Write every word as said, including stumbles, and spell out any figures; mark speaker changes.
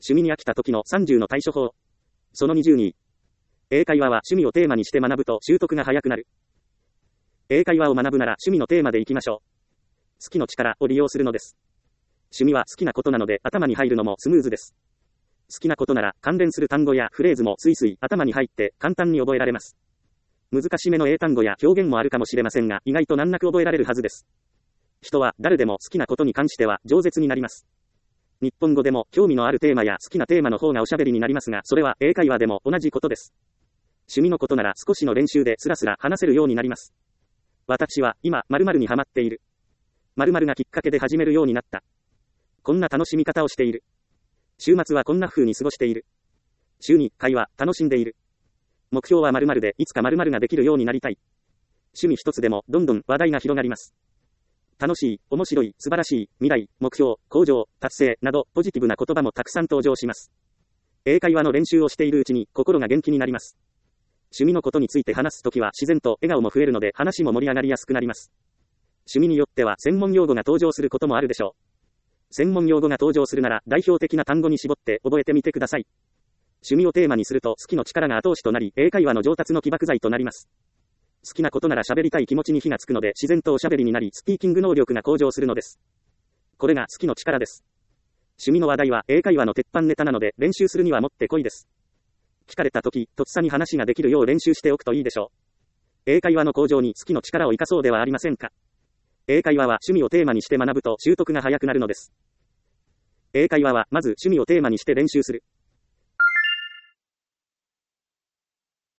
Speaker 1: 趣味に飽きた時のさんじゅうの対処法。そのにじゅうに。英会話は趣味をテーマにして学ぶと習得が早くなる。英会話を学ぶなら趣味のテーマでいきましょう。好きの力を利用するのです。趣味は好きなことなので頭に入るのもスムーズです。好きなことなら関連する単語やフレーズもスイスイ頭に入って簡単に覚えられます。難しめの英単語や表現もあるかもしれませんが、意外と難なく覚えられるはずです。人は誰でも好きなことに関しては饒舌になります。日本語でも興味のあるテーマや好きなテーマの方がおしゃべりになりますが、それは英会話でも同じことです。趣味のことなら少しの練習でスラスラ話せるようになります。私は今〇〇にハマっている。〇〇がきっかけで始めるようになった。こんな楽しみ方をしている。週末はこんな風に過ごしている。週にいっかいは楽しんでいる。目標は〇〇でいつか〇〇ができるようになりたい。趣味一つでもどんどん話題が広がります。楽しい、面白い、素晴らしい、未来、目標、向上、達成などポジティブな言葉もたくさん登場します。英会話の練習をしているうちに心が元気になります。趣味のことについて話すときは自然と笑顔も増えるので話も盛り上がりやすくなります。趣味によっては専門用語が登場することもあるでしょう。専門用語が登場するなら代表的な単語に絞って覚えてみてください。趣味をテーマにすると好きの力が後押しとなり、英会話の上達の起爆剤となります。好きなことなら喋りたい気持ちに火がつくので自然とおしゃべりになり、スピーキング能力が向上するのです。これが好きの力です。趣味の話題は英会話の鉄板ネタなので練習するにはもってこいです。聞かれた時、とっさに話ができるよう練習しておくといいでしょう。英会話の向上に好きの力を生かそうではありませんか。英会話は趣味をテーマにして学ぶと習得が早くなるのです。英会話はまず趣味をテーマにして練習する。